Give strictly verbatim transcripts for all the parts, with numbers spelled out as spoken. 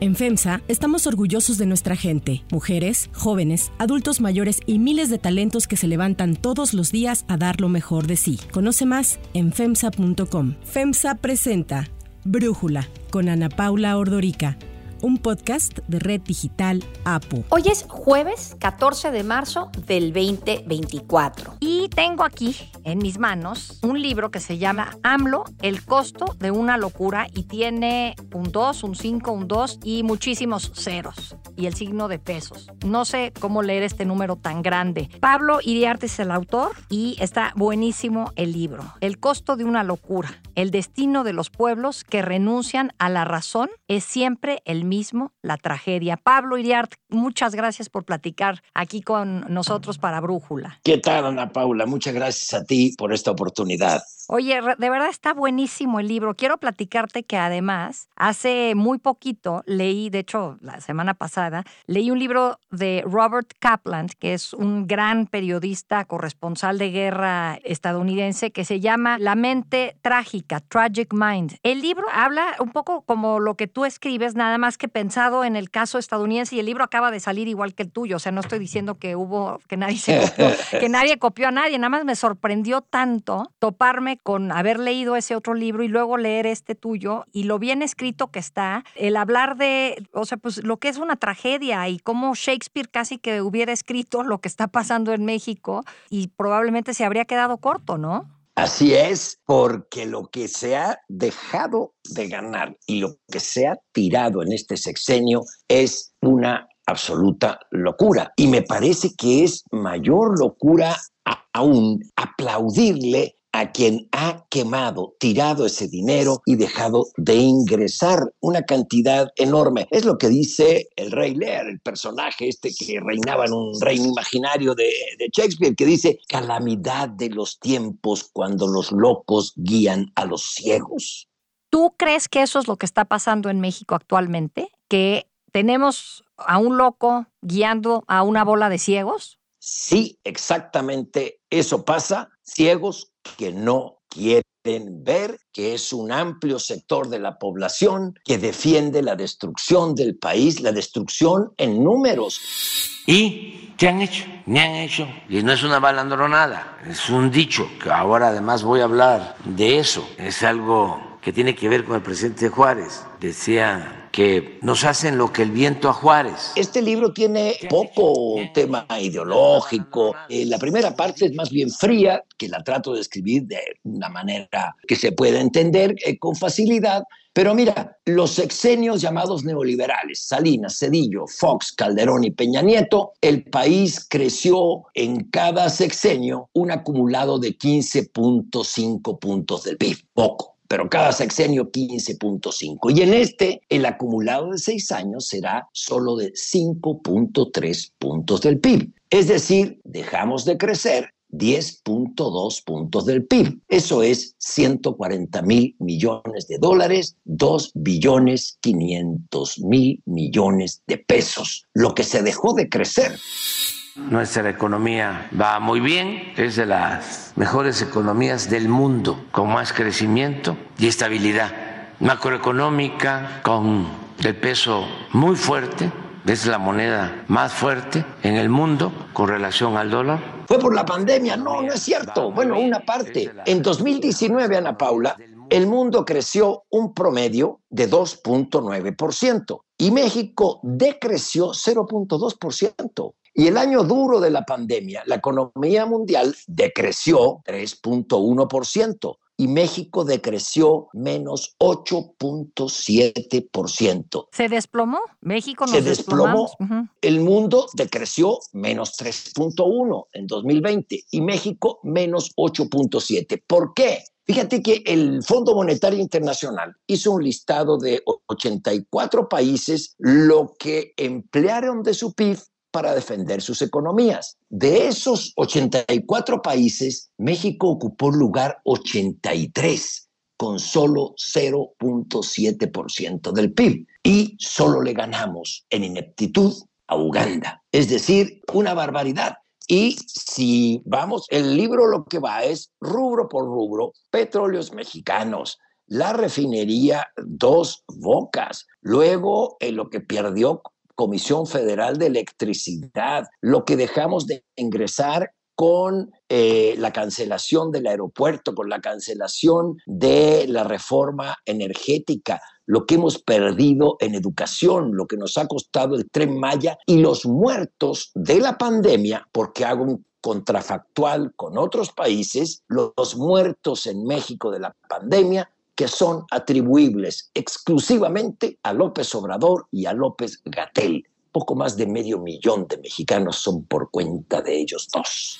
En FEMSA estamos orgullosos de nuestra gente, mujeres, jóvenes, adultos mayores y miles de talentos que se levantan todos los días a dar lo mejor de sí. Conoce más en femsa punto com. FEMSA presenta Brújula con Ana Paula Ordorica, un podcast de Red Digital APU. Hoy es jueves catorce de marzo del veinte veinticuatro y tengo aquí en mis manos un libro que se llama AMLO, el costo de una locura, y tiene un dos, un cinco, un dos y muchísimos ceros y el signo de pesos. No sé cómo leer este número tan grande. Pablo Iriarte es el autor y está buenísimo el libro. El costo de una locura, el destino de los pueblos que renuncian a la razón es siempre el mismo, la tragedia. Pablo Iriarte, muchas gracias por platicar aquí con nosotros para Brújula. ¿Qué tal, Ana Paula? Muchas gracias a ti por esta oportunidad. Oye, de verdad está buenísimo el libro. Quiero platicarte que además, hace muy poquito leí, de hecho, la semana pasada, leí un libro de Robert Kaplan, que es un gran periodista, corresponsal de guerra estadounidense, que se llama La mente trágica, Tragic Mind. El libro habla un poco como lo que tú escribes, nada más que pensado en el caso estadounidense, y el libro acaba de salir igual que el tuyo. O sea, no estoy diciendo que hubo, que nadie se copió, que nadie copió a nadie. Nada más me sorprendió tanto toparme con haber leído ese otro libro y luego leer este tuyo, y lo bien escrito que está, el hablar de, o sea, pues lo que es una tragedia y cómo Shakespeare casi que hubiera escrito lo que está pasando en México y probablemente se habría quedado corto, ¿no? Así es, porque lo que se ha dejado de ganar y lo que se ha tirado en este sexenio es una absoluta locura. Y me parece que es mayor locura a- aún aplaudirle a quien ha quemado, tirado ese dinero y dejado de ingresar una cantidad enorme. Es lo que dice el Rey Lear, el personaje este que reinaba en un reino imaginario de, de Shakespeare, que dice: calamidad de los tiempos cuando los locos guían a los ciegos. ¿Tú crees que eso es lo que está pasando en México actualmente? ¿Que tenemos a un loco guiando a una bola de ciegos? Sí, exactamente eso pasa. Ciegos que no quieren ver, que es un amplio sector de la población que defiende la destrucción del país, la destrucción en números. ¿Y qué han hecho? Me han hecho, y no es una balandronada, es un dicho, que ahora además voy a hablar de eso. Es algo que tiene que ver con el presidente Juárez. Decía que nos hacen lo que el viento a Juárez. Este libro tiene poco tema ideológico. Eh, la primera parte es más bien fría, que la trato de escribir de una manera que se pueda entender eh, con facilidad. Pero mira, los sexenios llamados neoliberales, Salinas, Zedillo, Fox, Calderón y Peña Nieto, el país creció en cada sexenio un acumulado de quince punto cinco puntos del P I B. Poco, pero cada sexenio quince punto cinco. Y en este, el acumulado de seis años será solo de cinco punto tres puntos del P I B. Es decir, dejamos de crecer diez punto dos puntos del P I B. Eso es ciento cuarenta mil millones de dólares, dos billones quinientos mil millones de pesos, lo que se dejó de crecer. Nuestra economía va muy bien, es de las mejores economías del mundo, con más crecimiento y estabilidad macroeconómica, con el peso muy fuerte. Es la moneda más fuerte en el mundo con relación al dólar. ¿Fue por la pandemia? No, no es cierto. Bueno, una parte. En dos mil diecinueve, Ana Paula, el mundo creció un promedio de dos punto nueve por ciento y México decreció cero punto dos por ciento. Y el año duro de la pandemia, la economía mundial decreció tres punto uno por ciento. Y México decreció menos ocho punto siete por ciento. ¿Se desplomó? México nos Se desplomó. desplomamos. Uh-huh. El mundo decreció menos tres punto uno en dos mil veinte y México menos ocho punto siete. ¿Por qué? Fíjate que el Fondo Monetario Internacional hizo un listado de ochenta y cuatro países lo que emplearon de su P I B para defender sus economías. De esos ochenta y cuatro países, México ocupó el lugar ochenta y tres, con solo cero punto siete por ciento del P I B. Y solo le ganamos en ineptitud a Uganda. Es decir, una barbaridad. Y si vamos, el libro lo que va es rubro por rubro: petróleos mexicanos, la refinería Dos Bocas, luego en lo que perdió Comisión Federal de Electricidad, lo que dejamos de ingresar con eh, la cancelación del aeropuerto, con la cancelación de la reforma energética, lo que hemos perdido en educación, lo que nos ha costado el Tren Maya y los muertos de la pandemia, porque hago un contrafactual con otros países, los muertos en México de la pandemia que son atribuibles exclusivamente a López Obrador y a López-Gatell. Poco más de medio millón de mexicanos son por cuenta de ellos dos.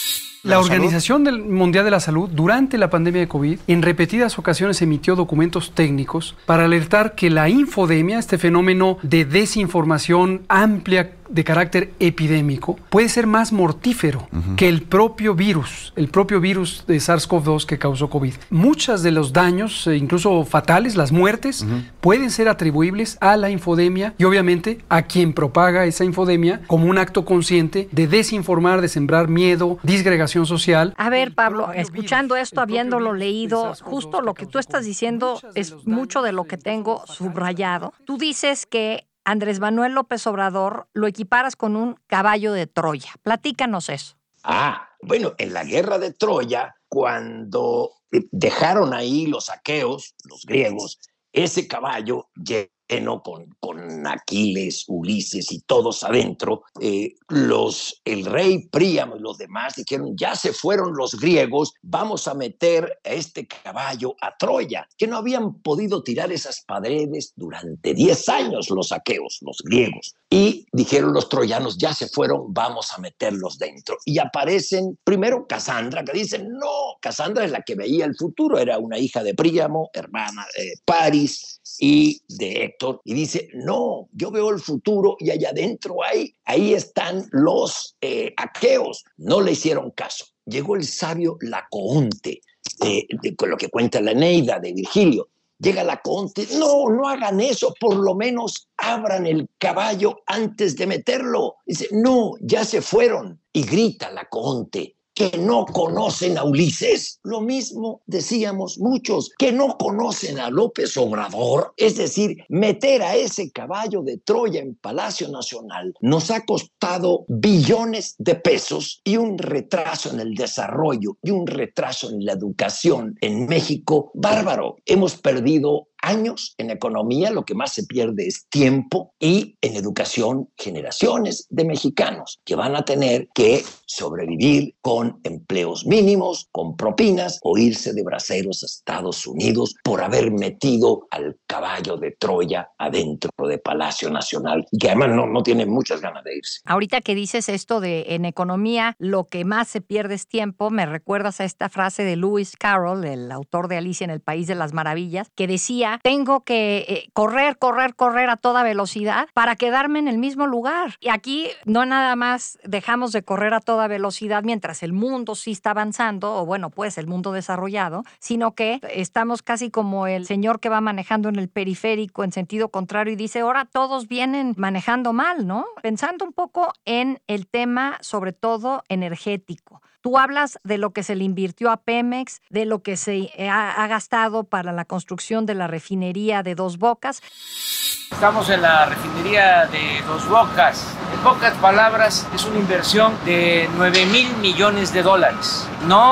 La Organización Mundial de la Salud, durante la pandemia de COVID, en repetidas ocasiones emitió documentos técnicos para alertar que la infodemia, este fenómeno de desinformación amplia de carácter epidémico, puede ser más mortífero uh-huh. que el propio virus, el propio virus de SARS-CoV dos que causó COVID. Muchos de los daños, incluso fatales, las muertes, uh-huh. pueden ser atribuibles a la infodemia y obviamente a quien propaga esa infodemia como un acto consciente de desinformar, de sembrar miedo, disgregación social. A ver, Pablo, escuchando virus, esto, habiéndolo leído, justo lo que tú estás diciendo es mucho de lo que tengo subrayado. Tú dices que Andrés Manuel López Obrador lo equiparas con un caballo de Troya. Platícanos eso. Ah, bueno, en la guerra de Troya, cuando dejaron ahí los aqueos, los griegos, ese caballo lleno con, con Aquiles, Ulises y todos adentro, eh, los, el rey Príamo y los demás dijeron, ya se fueron los griegos, vamos a meter a este caballo a Troya, que no habían podido tirar esas paredes durante diez años los aqueos, los griegos. Y dijeron los troyanos, ya se fueron, vamos a meterlos dentro. Y aparecen primero Casandra, que dicen, no, Casandra es la que veía el futuro, era una hija de Príamo, hermana de Paris y de Héctor, y dice, no, yo veo el futuro y allá adentro hay, ahí están los eh, aqueos. No le hicieron caso. Llegó el sabio Lacoonte, eh, de, con lo que cuenta la Eneida de Virgilio. Llega Lacoonte, no, no hagan eso, por lo menos abran el caballo antes de meterlo. Dice, no, ya se fueron. Y grita Lacoonte, que no conocen a Ulises. Lo mismo decíamos muchos, que no conocen a López Obrador. Es decir, meter a ese caballo de Troya en Palacio Nacional nos ha costado billones de pesos y un retraso en el desarrollo y un retraso en la educación en México bárbaro. Hemos perdido años en economía, lo que más se pierde es tiempo, y en educación generaciones de mexicanos que van a tener que sobrevivir con empleos mínimos, con propinas o irse de braceros a Estados Unidos por haber metido al caballo de Troya adentro de Palacio Nacional y que además no, no tienen muchas ganas de irse. Ahorita que dices esto de en economía lo que más se pierde es tiempo, me recuerdas a esta frase de Lewis Carroll, el autor de Alicia en el País de las Maravillas, que decía, tengo que eh, correr, correr, correr a toda velocidad para quedarme en el mismo lugar. Y aquí no nada más dejamos de correr a toda velocidad mientras el mundo sí está avanzando, o bueno, pues el mundo desarrollado, sino que estamos casi como el señor que va manejando en el periférico en sentido contrario y dice, ahora todos vienen manejando mal, ¿no? Pensando un poco en el tema, sobre todo energético. Tú hablas de lo que se le invirtió a Pemex, de lo que se ha, ha gastado para la construcción de la refinería de Dos Bocas. Estamos en la refinería de Dos Bocas. En pocas palabras, es una inversión de nueve mil millones de dólares.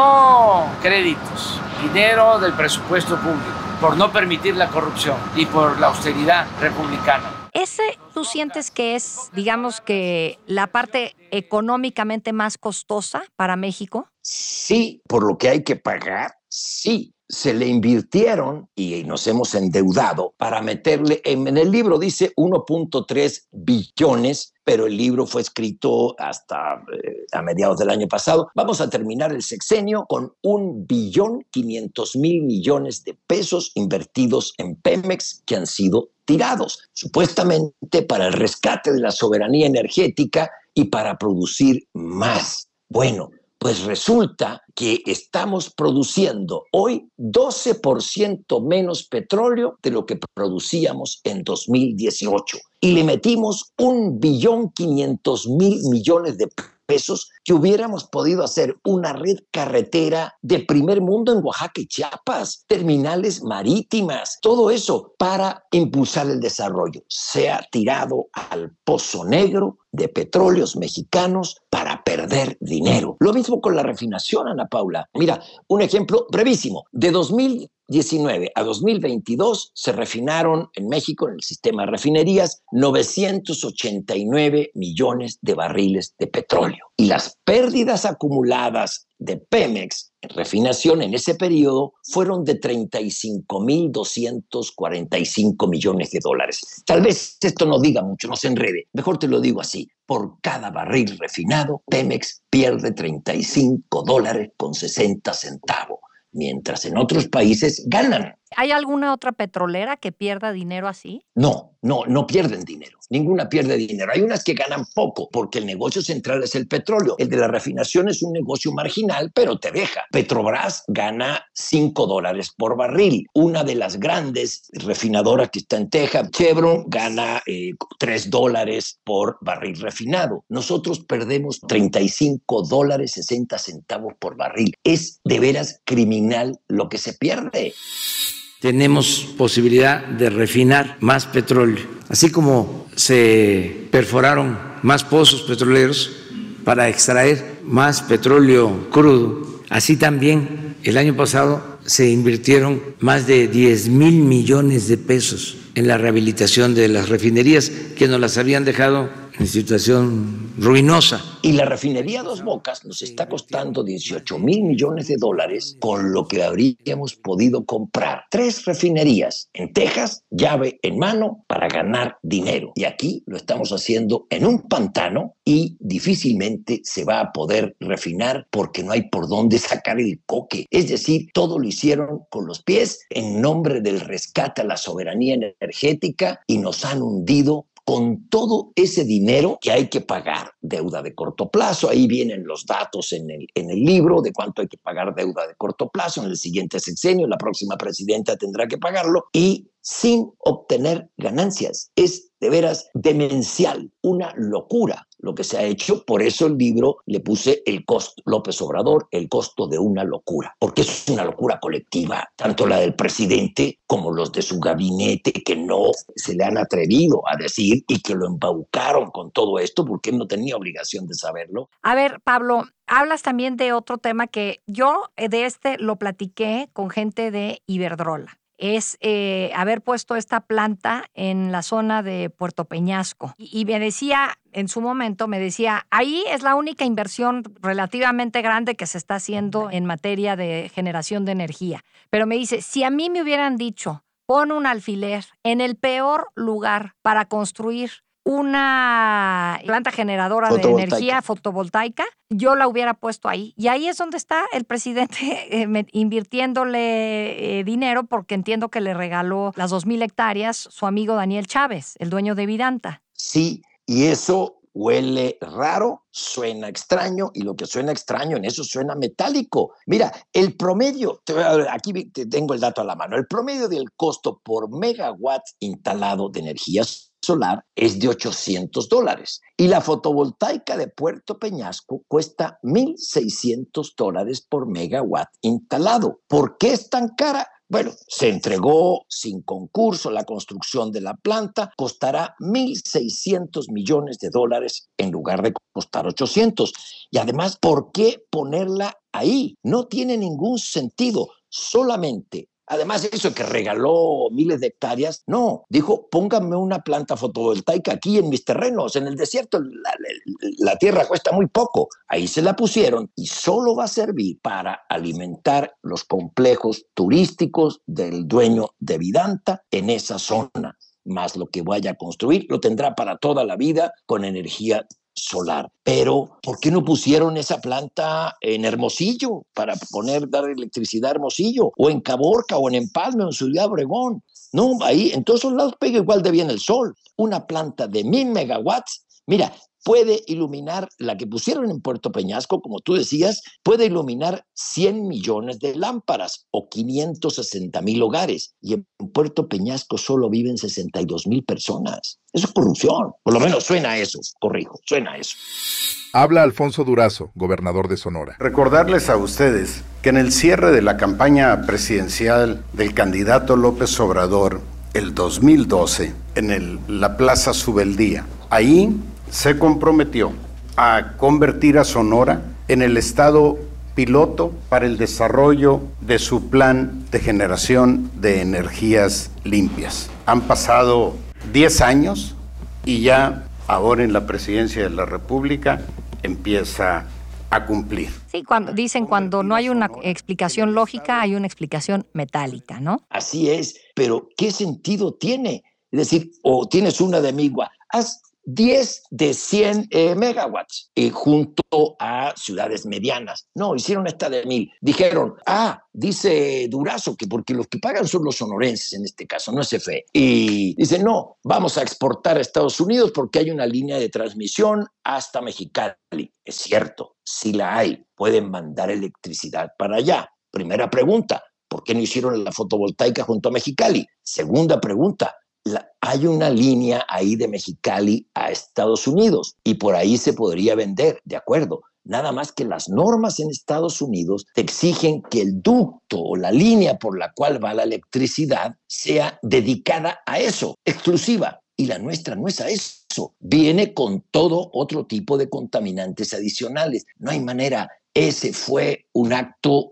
No créditos, dinero del presupuesto público, por no permitir la corrupción y por la austeridad republicana. ¿Ese tú sientes que es, digamos que, la parte económicamente más costosa para México? Sí, por lo que hay que pagar, sí. Se le invirtieron y nos hemos endeudado para meterle, en, en el libro dice uno punto tres billones, pero el libro fue escrito hasta eh, a mediados del año pasado. Vamos a terminar el sexenio con un billón quinientos mil millones de pesos invertidos en Pemex que han sido tirados, supuestamente para el rescate de la soberanía energética y para producir más. Bueno, pues resulta que estamos produciendo hoy doce por ciento menos petróleo de lo que producíamos en dos mil dieciocho y le metimos un billón quinientos mil millones de pesos que hubiéramos podido hacer una red carretera de primer mundo en Oaxaca y Chiapas, terminales marítimas, todo eso para impulsar el desarrollo. Se ha tirado al pozo negro de petróleos mexicanos para perder dinero. Lo mismo con la refinación, Ana Paula. Mira, un ejemplo brevísimo. De dos mil diecinueve a dos mil veintidós se refinaron en México, en el sistema de refinerías, novecientos ochenta y nueve millones de barriles de petróleo. Y las pérdidas acumuladas de Pemex en refinación en ese periodo fueron de treinta y cinco mil doscientos cuarenta y cinco millones de dólares. Tal vez esto no diga mucho, no se enrede. Mejor te lo digo así. Por cada barril refinado, Pemex pierde treinta y cinco dólares con sesenta centavos, mientras en otros países ganan. ¿Hay alguna otra petrolera que pierda dinero así? No, no, no pierden dinero. Ninguna pierde dinero. Hay unas que ganan poco porque el negocio central es el petróleo. El de la refinación es un negocio marginal, pero te deja. Petrobras gana cinco dólares por barril. Una de las grandes refinadoras que está en Texas, Chevron, gana eh, tres dólares por barril refinado. Nosotros perdemos treinta y cinco dólares sesenta centavos por barril. Es de veras criminal lo que se pierde. Tenemos posibilidad de refinar más petróleo, así como se perforaron más pozos petroleros para extraer más petróleo crudo. Así también el año pasado se invirtieron más de diez mil millones de pesos en la rehabilitación de las refinerías que nos las habían dejado en situación ruinosa. Y la refinería Dos Bocas nos está costando dieciocho mil millones de dólares, con lo que habríamos podido comprar tres refinerías en Texas, llave en mano, para ganar dinero. Y aquí lo estamos haciendo en un pantano y difícilmente se va a poder refinar porque no hay por dónde sacar el coque. Es decir, todo lo hicieron con los pies en nombre del rescate a la soberanía energética y nos han hundido con todo ese dinero que hay que pagar, deuda de corto plazo. Ahí vienen los datos en el, en el libro de cuánto hay que pagar deuda de corto plazo. En el siguiente sexenio, la próxima presidenta tendrá que pagarlo y sin obtener ganancias. Es de veras demencial, una locura lo que se ha hecho. Por eso el libro le puse el costo, López Obrador, el costo de una locura, porque es una locura colectiva, tanto la del presidente como los de su gabinete, que no se le han atrevido a decir y que lo embaucaron con todo esto porque él no tenía obligación de saberlo. A ver, Pablo, hablas también de otro tema que yo de este lo platiqué con gente de Iberdrola. Es eh, haber puesto esta planta en la zona de Puerto Peñasco. Y, y me decía, en su momento, me decía, ahí es la única inversión relativamente grande que se está haciendo en materia de generación de energía. Pero me dice, si a mí me hubieran dicho, pon un alfiler en el peor lugar para construir una planta generadora de energía fotovoltaica, yo la hubiera puesto ahí. Y ahí es donde está el presidente eh, invirtiéndole eh, dinero, porque entiendo que le regaló las dos mil hectáreas su amigo Daniel Chávez, el dueño de Vidanta. Sí, y eso huele raro, suena extraño, y lo que suena extraño en eso suena metálico. Mira, el promedio, aquí tengo el dato a la mano, el promedio del costo por megawatt instalado de energía solar es de ochocientos dólares y la fotovoltaica de Puerto Peñasco cuesta mil seiscientos dólares por megawatt instalado. ¿Por qué es tan cara? Bueno, se entregó sin concurso la construcción de la planta, costará mil seiscientos millones de dólares en lugar de costar ochocientos. Y además, ¿por qué ponerla ahí? No tiene ningún sentido, solamente. Además, eso que regaló miles de hectáreas, no, dijo, pónganme una planta fotovoltaica aquí en mis terrenos, en el desierto, la, la, la tierra cuesta muy poco. Ahí se la pusieron y solo va a servir para alimentar los complejos turísticos del dueño de Vidanta en esa zona. Más lo que vaya a construir, lo tendrá para toda la vida con energía solar. Pero, ¿por qué no pusieron esa planta en Hermosillo para poner, dar electricidad a Hermosillo? O en Caborca, o en Empalme, o en Ciudad Obregón. No, ahí, en todos esos lados pega igual de bien el sol. Una planta de mil megawatts. Mira, puede iluminar, la que pusieron en Puerto Peñasco, como tú decías, puede iluminar cien millones de lámparas o quinientos sesenta mil hogares. Y en Puerto Peñasco solo viven sesenta y dos mil personas. Eso es corrupción. Por lo menos suena a eso, corrijo, suena a eso. Habla Alfonso Durazo, gobernador de Sonora. Recordarles a ustedes que en el cierre de la campaña presidencial del candidato López Obrador, el dos mil doce, en el, la Plaza Subeldía, ahí se comprometió a convertir a Sonora en el estado piloto para el desarrollo de su plan de generación de energías limpias. Han pasado diez años y ya ahora en la presidencia de la República empieza a cumplir. Sí, cuando dicen cuando no hay una explicación lógica, hay una explicación metálica, ¿no? Así es, pero ¿qué sentido tiene? Es decir, o tienes una de Migua, haz diez de cien eh, megawatts eh, junto a ciudades medianas. No, hicieron esta de mil. Dijeron, ah, dice Durazo que porque los que pagan son los sonorenses en este caso, no es C F E. Y dice, no, vamos a exportar a Estados Unidos porque hay una línea de transmisión hasta Mexicali. Es cierto, sí la hay. Pueden mandar electricidad para allá. Primera pregunta, ¿por qué no hicieron la fotovoltaica junto a Mexicali? Segunda pregunta, La, hay una línea ahí de Mexicali a Estados Unidos y por ahí se podría vender, de acuerdo. Nada más que las normas en Estados Unidos te exigen que el ducto o la línea por la cual va la electricidad sea dedicada a eso, exclusiva. Y la nuestra no es a eso. Viene con todo otro tipo de contaminantes adicionales. No hay manera. Ese fue un acto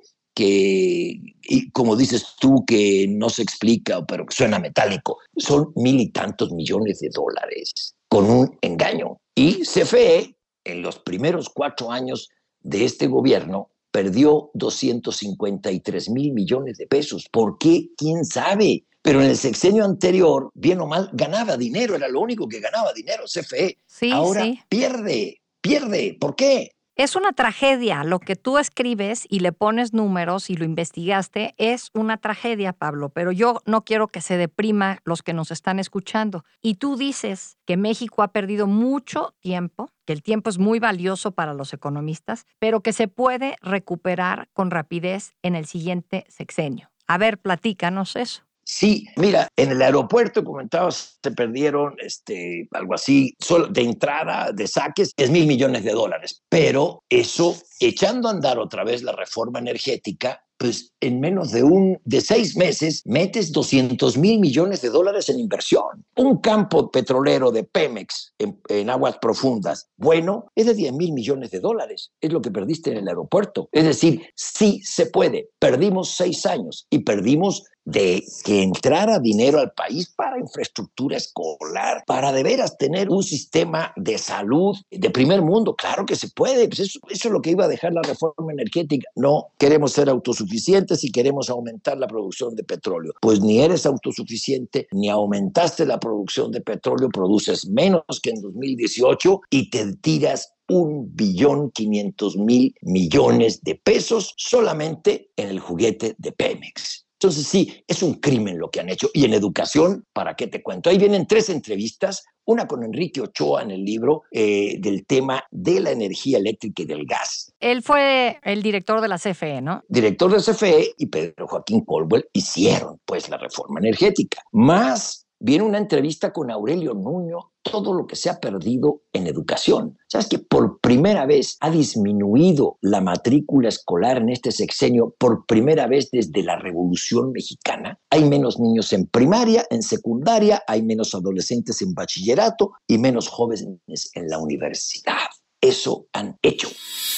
que, y como dices tú, que no se explica, pero que suena metálico. Son mil y tantos millones de dólares con un engaño. Y C F E, en los primeros cuatro años de este gobierno, perdió doscientos cincuenta y tres mil millones de pesos. ¿Por qué? ¿Quién sabe? Pero en el sexenio anterior, bien o mal, ganaba dinero. Era lo único que ganaba dinero, C F E. Sí, Ahora sí. pierde, pierde. ¿Por qué? Es una tragedia. Lo que tú escribes y le pones números y lo investigaste es una tragedia, Pablo. Pero yo no quiero que se deprima los que nos están escuchando. Y tú dices que México ha perdido mucho tiempo, que el tiempo es muy valioso para los economistas, pero que se puede recuperar con rapidez en el siguiente sexenio. A ver, platícanos eso. Sí, mira, en el aeropuerto, comentabas, se perdieron este, algo así, solo de entrada, de saques, diez mil millones de dólares. Pero eso, echando a andar otra vez la reforma energética, pues en menos de, un, de seis meses metes doscientos mil millones de dólares en inversión. Un campo petrolero de Pemex en, en aguas profundas, bueno, es de diez mil millones de dólares. Es lo que perdiste en el aeropuerto. Es decir, sí se puede. Perdimos seis años y perdimos de que entrara dinero al país para infraestructura escolar, para de veras tener un sistema de salud de primer mundo. Claro que se puede. Pues eso, eso es lo que iba a dejar la reforma energética. No, queremos ser autosuficientes y queremos aumentar la producción de petróleo. Pues ni eres autosuficiente, ni aumentaste la producción de petróleo, produces menos que en dos mil dieciocho y te tiras un billón quinientos mil millones de pesos solamente en el juguete de Pemex. Entonces sí, es un crimen lo que han hecho. Y en educación, ¿para qué te cuento? Ahí vienen tres entrevistas, una con Enrique Ochoa en el libro eh, del tema de la energía eléctrica y del gas. Él fue el director de la C F E, ¿no? Director de C F E y Pedro Joaquín Caldwell hicieron pues la reforma energética. Más viene una entrevista con Aurelio Nuño, todo lo que se ha perdido en educación. ¿Sabes que por primera vez ha disminuido la matrícula escolar en este sexenio? Por primera vez desde la Revolución Mexicana. Hay menos niños en primaria, en secundaria, hay menos adolescentes en bachillerato y menos jóvenes en la universidad. Eso han hecho.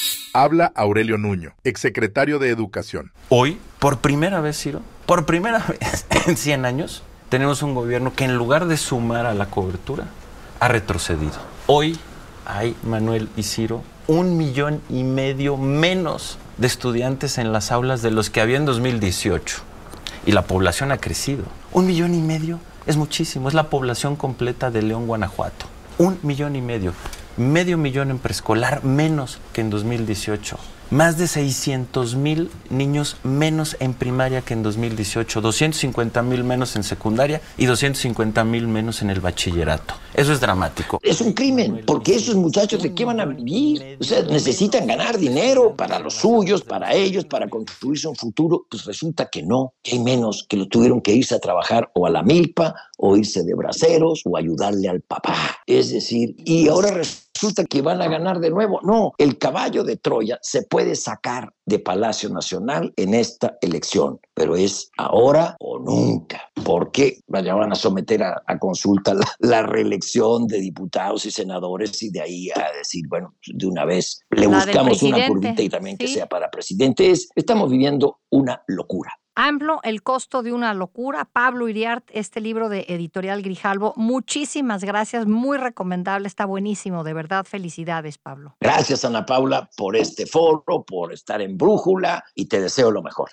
Habla Aurelio Nuño, exsecretario de Educación. Hoy, por primera vez, Ciro, por primera vez en cien años, tenemos un gobierno que en lugar de sumar a la cobertura, ha retrocedido. Hoy hay, Manuel y Ciro, un millón y medio menos de estudiantes en las aulas de los que había en dos mil dieciocho. Y la población ha crecido. Un millón y medio es muchísimo. Es la población completa de León, Guanajuato. Un millón y medio. Medio millón en preescolar menos que en dos mil dieciocho. Más de seiscientos mil niños menos en primaria que en dos mil dieciocho, doscientos cincuenta mil menos en secundaria y doscientos cincuenta mil menos en el bachillerato. Eso es dramático. Es un crimen, porque esos muchachos, ¿de qué van a vivir? O sea, necesitan ganar dinero para los suyos, para ellos, para construirse un futuro. Pues resulta que no, que hay menos que lo tuvieron que irse a trabajar o a la milpa, o irse de braceros, o ayudarle al papá. Es decir, y ahora resulta que van a ganar de nuevo. No, el caballo de Troya se puede sacar de Palacio Nacional en esta elección, pero es ahora o nunca, porque ya van a someter a, a consulta la, la reelección de diputados y senadores, y de ahí a decir, bueno, de una vez le La buscamos una curvita y también ¿sí? que sea para presidente. Es, estamos viviendo una locura. AMLO, el costo de una locura. Pablo Iriart, este libro de Editorial Grijalbo. Muchísimas gracias, muy recomendable, está buenísimo, de verdad, felicidades, Pablo. Gracias, Ana Paula, por este foro, por estar en Brújula, y te deseo lo mejor.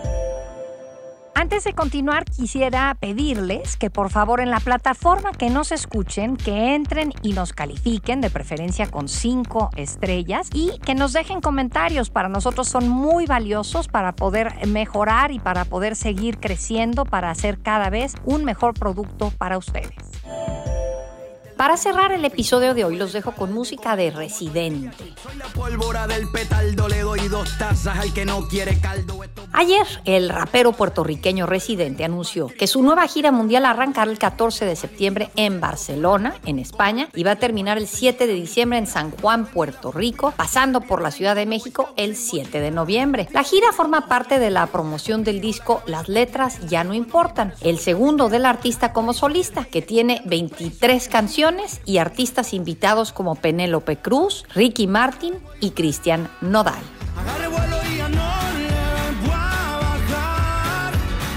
Antes de continuar, quisiera pedirles que por favor en la plataforma que nos escuchen, que entren y nos califiquen, de preferencia con cinco estrellas, y que nos dejen comentarios. Para nosotros son muy valiosos para poder mejorar y para poder seguir creciendo, para hacer cada vez un mejor producto para ustedes. Para cerrar el episodio de hoy, los dejo con música de Residente. Soy la pólvora del petardo, le doy dos tazas al que no quiere caldo. Ayer, el rapero puertorriqueño Residente anunció que su nueva gira mundial arrancará el catorce de septiembre en Barcelona, en España, y va a terminar el siete de diciembre en San Juan, Puerto Rico, pasando por la Ciudad de México el siete de noviembre. La gira forma parte de la promoción del disco Las Letras Ya No Importan, el segundo del artista como solista, que tiene veintitrés canciones y artistas invitados como Penélope Cruz, Ricky Martin y Cristian Nodal. Agarre vuelo y ya no le voy a bajar.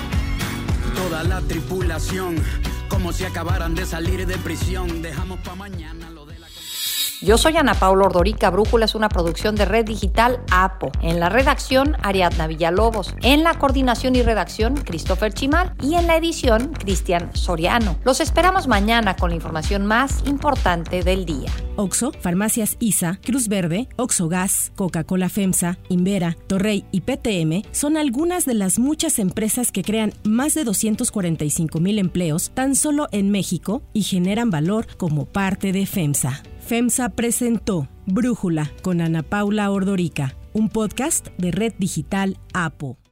Toda la tripulación, como si acabaran de salir de prisión. Dejamos pa' mañana lo de la... Yo soy Ana Paula Ordorica. Brújula es una producción de Red Digital APO. En la redacción, Ariadna Villalobos. En la coordinación y redacción, Christopher Chimal. Y en la edición, Cristian Soriano. Los esperamos mañana con la información más importante del día. Oxxo, Farmacias I S A, Cruz Verde, Oxxo Gas, Coca-Cola FEMSA, Invera, Torrey y P T M son algunas de las muchas empresas que crean más de doscientos cuarenta y cinco mil empleos tan solo en México y generan valor como parte de FEMSA. FEMSA presentó Brújula con Ana Paula Ordorica, un podcast de Red Digital APO.